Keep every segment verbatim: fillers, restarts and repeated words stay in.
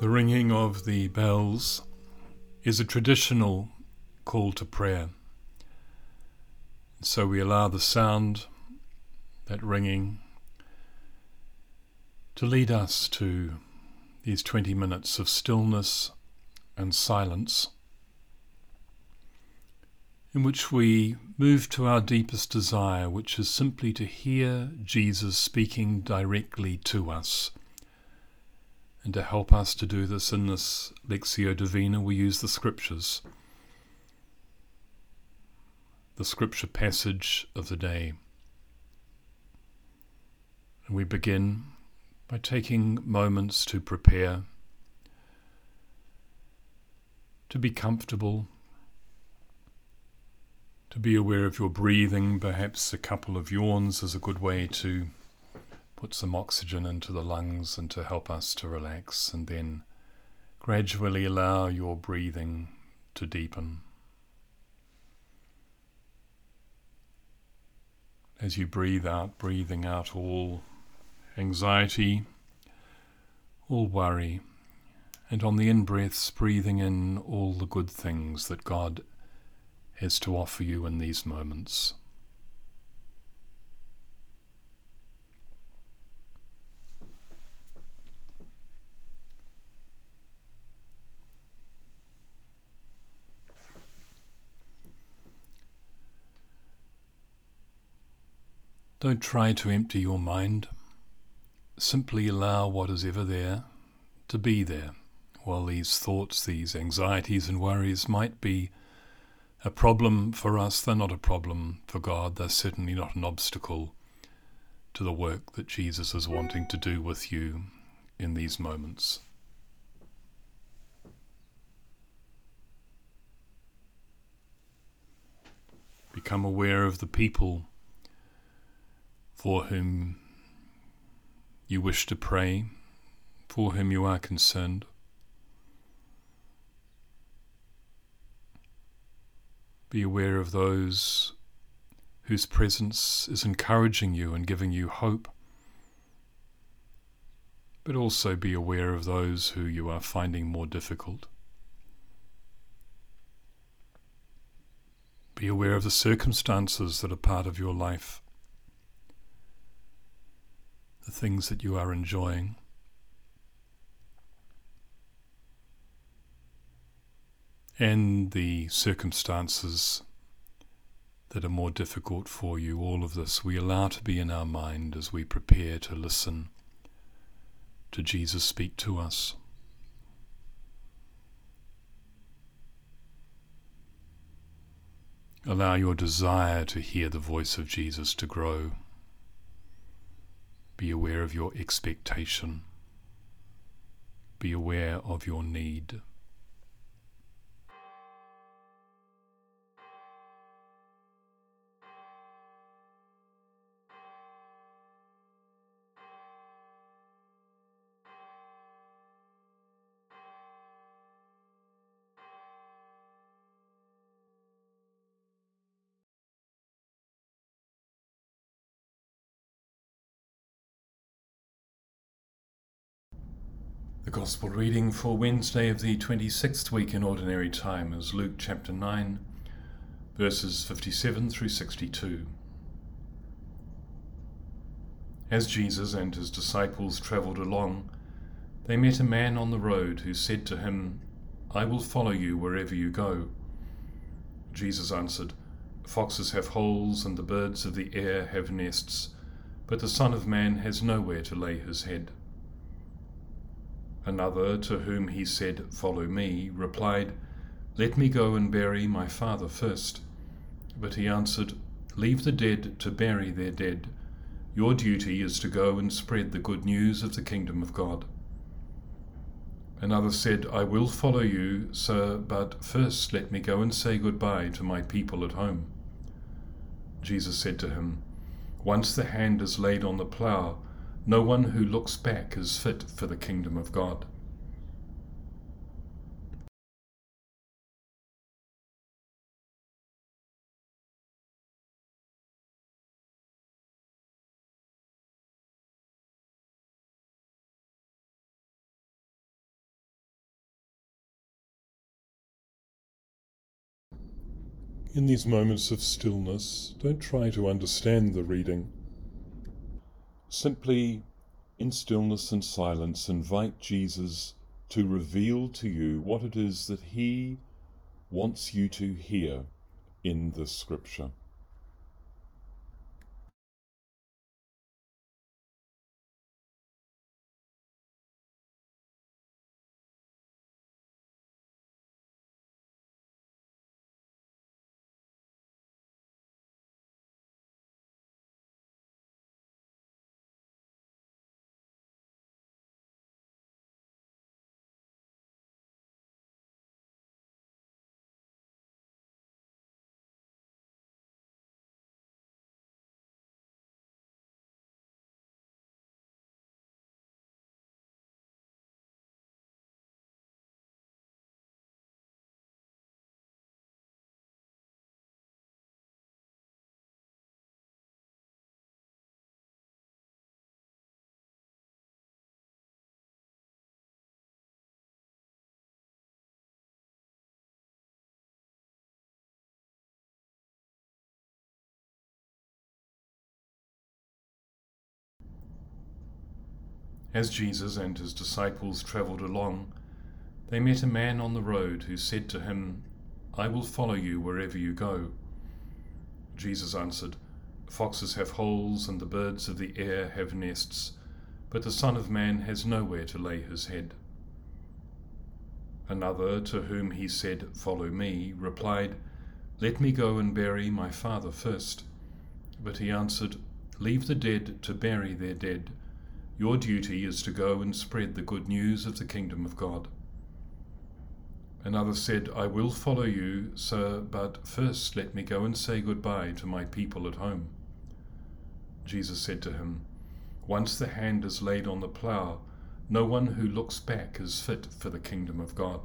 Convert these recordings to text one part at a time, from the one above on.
The ringing of the bells is a traditional call to prayer. So we allow the sound, that ringing, to lead us to these twenty minutes of stillness and silence, in which we move to our deepest desire, which is simply to hear Jesus speaking directly to us. And to help us to do this in this Lectio Divina, we use the Scriptures, the Scripture passage of the day. And we begin by taking moments to prepare, to be comfortable, to be aware of your breathing. Perhaps a couple of yawns is a good way to put some oxygen into the lungs and to help us to relax, and then gradually allow your breathing to deepen. As you breathe out, breathing out all anxiety, all worry, and on the in-breaths, breathing in all the good things that God has to offer you in these moments. Don't try to empty your mind. Simply allow what is ever there to be there. While these thoughts, these anxieties and worries might be a problem for us, they're not a problem for God. They're certainly not an obstacle to the work that Jesus is wanting to do with you in these moments. Become aware of the people for whom you wish to pray, for whom you are concerned. Be aware of those whose presence is encouraging you and giving you hope, but also be aware of those who you are finding more difficult. Be aware of the circumstances that are part of your life, the things that you are enjoying. And the circumstances that are more difficult for you. All of this we allow to be in our mind as we prepare to listen to Jesus speak to us. Allow your desire to hear the voice of Jesus to grow. Be aware of your expectation. Be aware of your need. The Gospel reading for Wednesday of the twenty-sixth week in Ordinary Time is Luke chapter nine, verses fifty-seven through sixty-two. As Jesus and his disciples travelled along, they met a man on the road who said to him, "I will follow you wherever you go." Jesus answered, "Foxes have holes and the birds of the air have nests, but the Son of Man has nowhere to lay his head." Another, to whom he said, "Follow me," replied, "Let me go and bury my father first." But he answered, "Leave the dead to bury their dead. Your duty is to go and spread the good news of the kingdom of God." Another said, "I will follow you, sir, but first let me go and say goodbye to my people at home." Jesus said to him, "Once the hand is laid on the plough, no one who looks back is fit for the kingdom of God." In these moments of stillness, don't try to understand the reading. Simply, in stillness and silence, invite Jesus to reveal to you what it is that he wants you to hear in this scripture. As Jesus and his disciples travelled along, they met a man on the road who said to him, "I will follow you wherever you go." Jesus answered, "Foxes have holes and the birds of the air have nests, but the Son of Man has nowhere to lay his head." Another, to whom he said, "Follow me," replied, "Let me go and bury my father first." But he answered, "Leave the dead to bury their dead. Your duty is to go and spread the good news of the kingdom of God." Another said, "I will follow you, sir, but first let me go and say goodbye to my people at home." Jesus said to him, "Once the hand is laid on the plough, no one who looks back is fit for the kingdom of God."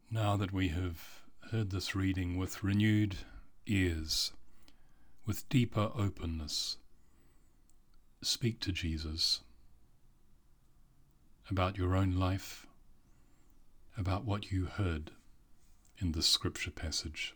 Now that we have heard this reading with renewed ears, with deeper openness, speak to Jesus about your own life, about what you heard in this scripture passage.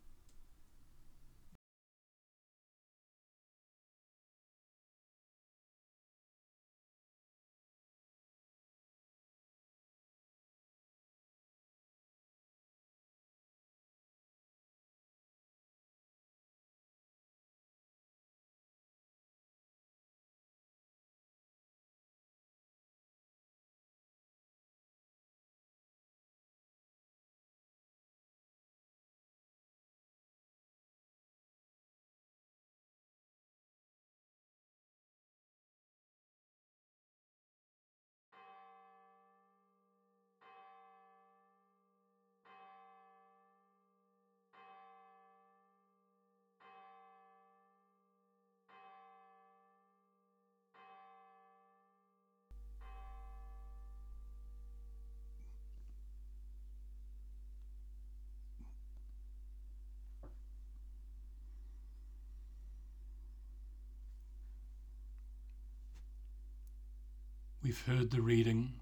We've heard the reading,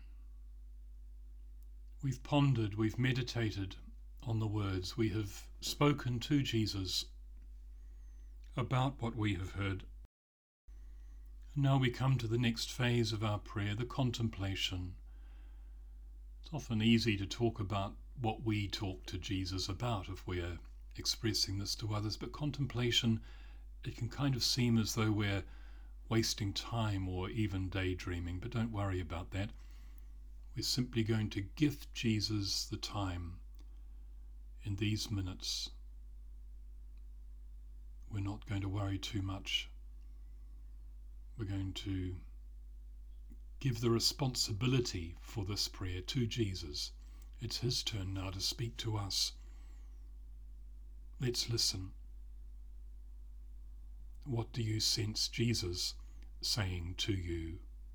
we've pondered, we've meditated on the words, we have spoken to Jesus about what we have heard. And now we come to the next phase of our prayer, the contemplation. It's often easy to talk about what we talk to Jesus about if we're expressing this to others, but contemplation, it can kind of seem as though we're wasting time or even daydreaming, but don't worry about that. We're simply going to gift Jesus the time in these minutes. We're not going to worry too much. We're going to give the responsibility for this prayer to Jesus. It's his turn now to speak to us. Let's listen. What do you sense Jesus saying to you?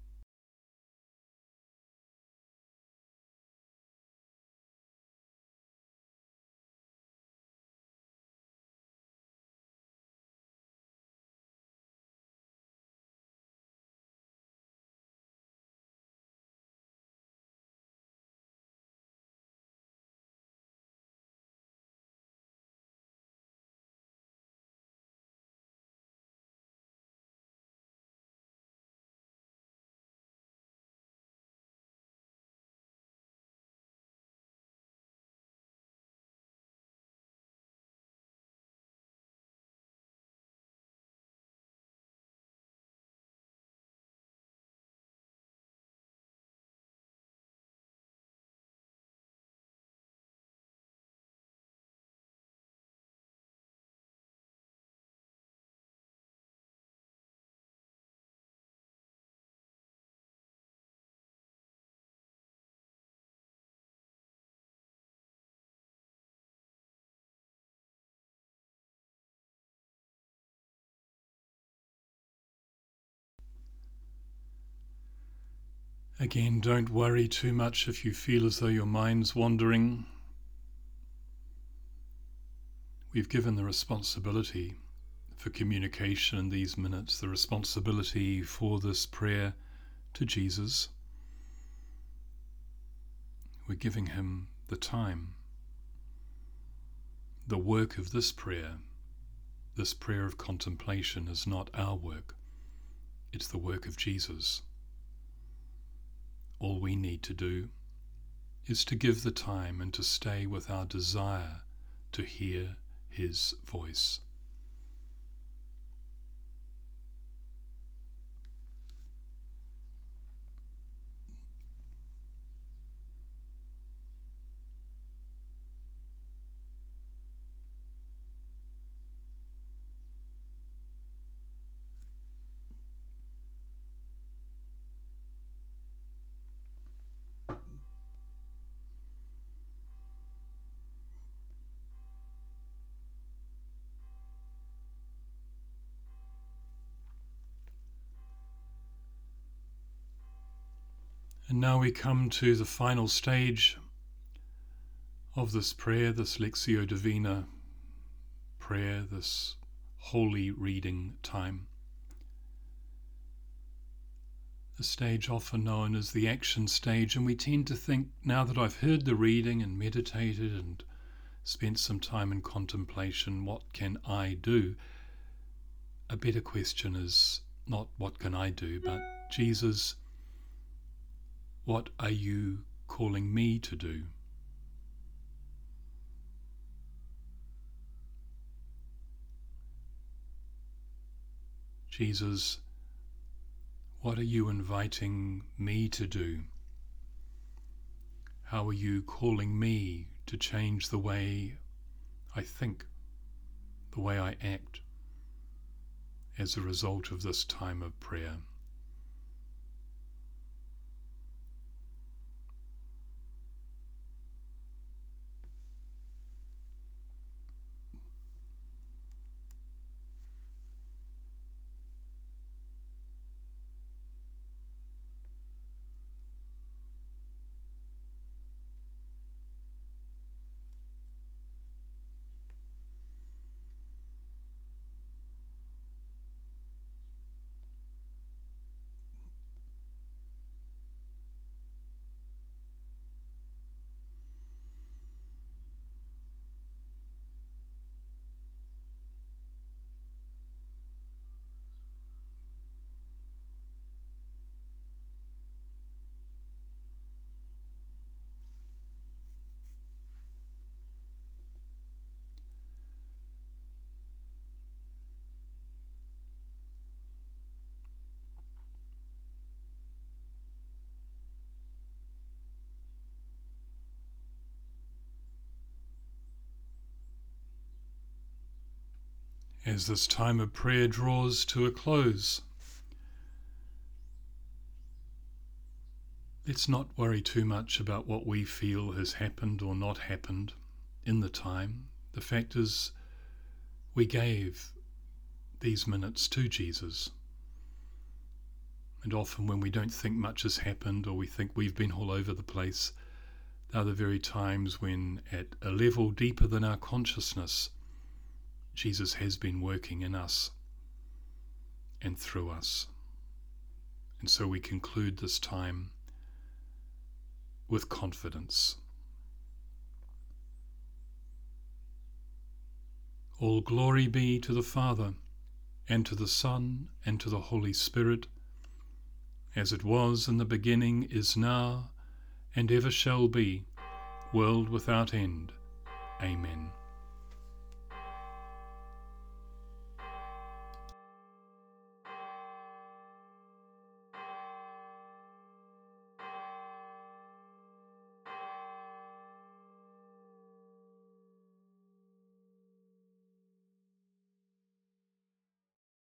Again, don't worry too much if you feel as though your mind's wandering. We've given the responsibility for communication in these minutes, the responsibility for this prayer to Jesus. We're giving him the time. The work of this prayer, this prayer of contemplation, is not our work. It's the work of Jesus. All we need to do is to give the time and to stay with our desire to hear his voice. And now we come to the final stage of this prayer, this Lectio Divina prayer, this holy reading time. The stage often known as the action stage, and we tend to think, now that I've heard the reading and meditated and spent some time in contemplation, what can I do? A better question is not what can I do, but Jesus, what are you calling me to do? Jesus, what are you inviting me to do? How are you calling me to change the way I think, the way I act, as a result of this time of prayer? As this time of prayer draws to a close, let's not worry too much about what we feel has happened or not happened in the time. The fact is, we gave these minutes to Jesus. And often when we don't think much has happened, or we think we've been all over the place, they're the very times when, at a level deeper than our consciousness, Jesus has been working in us and through us. And so we conclude this time with confidence. All glory be to the Father, and to the Son, and to the Holy Spirit, as it was in the beginning, is now, and ever shall be, world without end. Amen.